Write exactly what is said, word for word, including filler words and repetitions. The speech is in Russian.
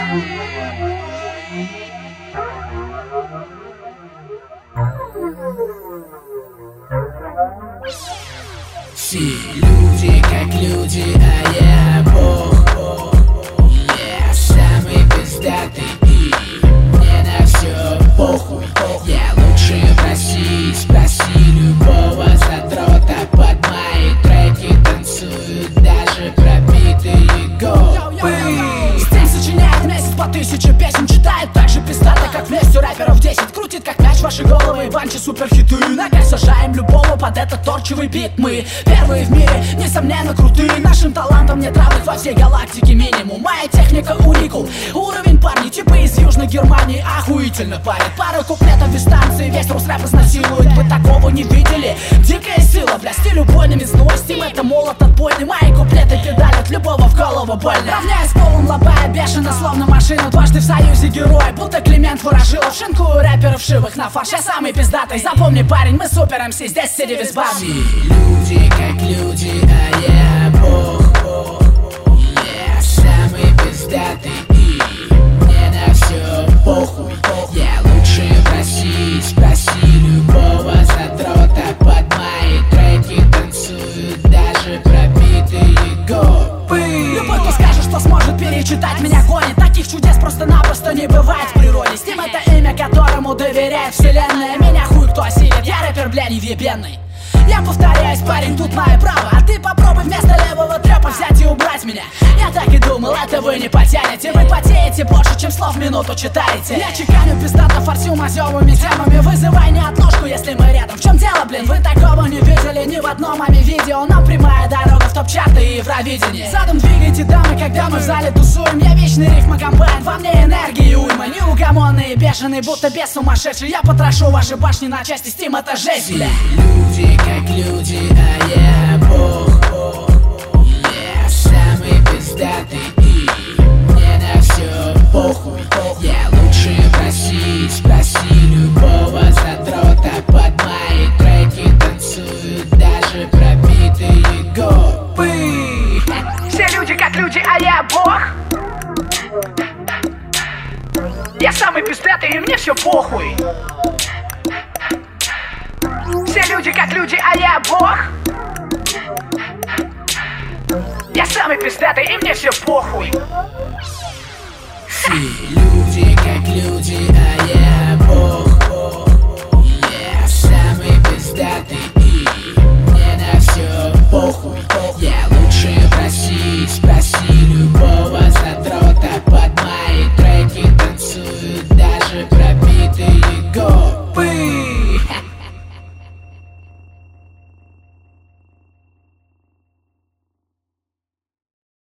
Все люди как люди, а я Бог. Я самый пиздатый и мне на все похуй. Я лучший в России, спроси любого задрота. Под мои треки танцуют даже пробитые головы. Стиль сочиняет месяц по тысяче песен, читает так же пиздато, как в лесу рэперов десять. Крутит как мяч ваши головы, банчи суперхиты. Ногой сажаем любого под этот торчевый бит. Мы первые в мире, несомненно крутые. Нашим талантом нет равных во всей галактике минимум. Моя техника уникул, уровень парни типа из Южной Германии охуительно парит. Пару куплетов без станции, весь рус рэп изнасилует. Вы такого не видели? Дикая сила, бля, стиль убойным износим. Это молот отбойный, мои куплеты педалят любого в голову больно. Равняясь полом, лобая бешено, словно машина. Дважды в союзе герой, будто Климент Ворошилов. Шинкую рэперов шивых на фарш, я самый пиздатый. Запомни, парень, мы супер МС, здесь сиди весь бар. Все люди как люди, а я Бог. Я самый пиздатый и мне на все похуй. Я лучший в России, спроси любого задрота. Под мои треки танцуют даже пробитые гопы. Любой, кто скажет, что сможет перечитать меня, гонит. Таких чудес просто-напросто не бывает в природе. Steam — это имя, которому доверяет вселенная. Меня хуй кто осилит, я рэпер, бля, невъебенный. Я повторяюсь, парень, тут мое право. А ты попробуй вместо левого трэпа взять и убрать меня. Я так и думал, это вы не потянете. Вы потеете больше, чем слов в минуту читаете. Я чеканю пиздато, форсю мазёвыми темами. Вызывай неотложку, если мы рядом. В чем дело, блин? Вы такого не видели ни в одном ами видео. Нам прямая дорога в топ-чарты и Евровидение. Задом двигайте, дамы, когда мы в зале тусуем. Я вечный рифмокомбайн, во мне энергии уйма. Неугомонный, бешеный, будто бес сумасшедший. Я потрошу ваши башни на части, Steam — это жесть, бля. Люди как люди, а я Бог. Я самый пиздатый и мне на все похуй. Я лучший в России, спроси любого задрота. Под мои треки танцуют даже пробитые гопы. Все люди как люди, а я Бог. Я самый пиздатый и мне все похуй. Все люди как люди, а я Бог. Я самый пиздатый и мне все похуй. Все люди как люди, а я Бог. Я самый пиздатый и мне на все похуй. Я лучший в России, спроси любого задрота. Под мои треки танцуют даже пробитые головы.